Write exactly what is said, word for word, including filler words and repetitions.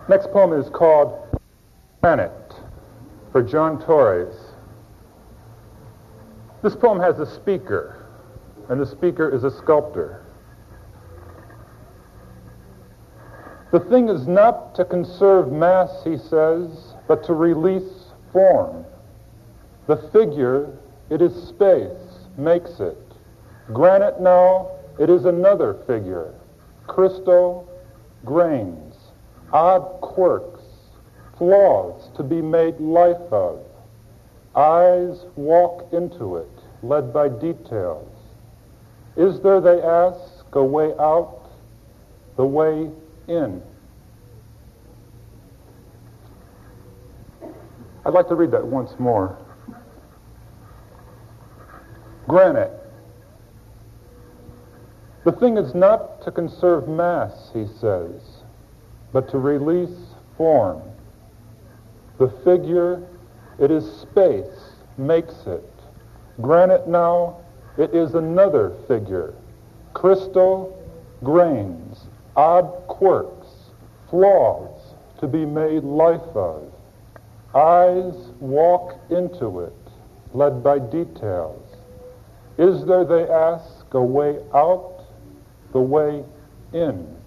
Next poem is called Granite for John Torres. This poem has a speaker, and the speaker is a sculptor. The thing is not to conserve mass, he says, but to release form. The figure, it is space, makes it. Granite now, it is another figure. Crystal, grains, odd quirks, flaws to be made life of. Eyes walk into it, led by details. Is there, they ask, a way out, the way in? I'd like to read that once more. Granite. The thing is not to conserve mass, he says, but to release form. The figure, it is space, makes it. Granite now, it is another figure. Crystal, grains, odd quirks, flaws to be made life of. Eyes walk into it, led by details. Is there, they ask, a way out, the way in?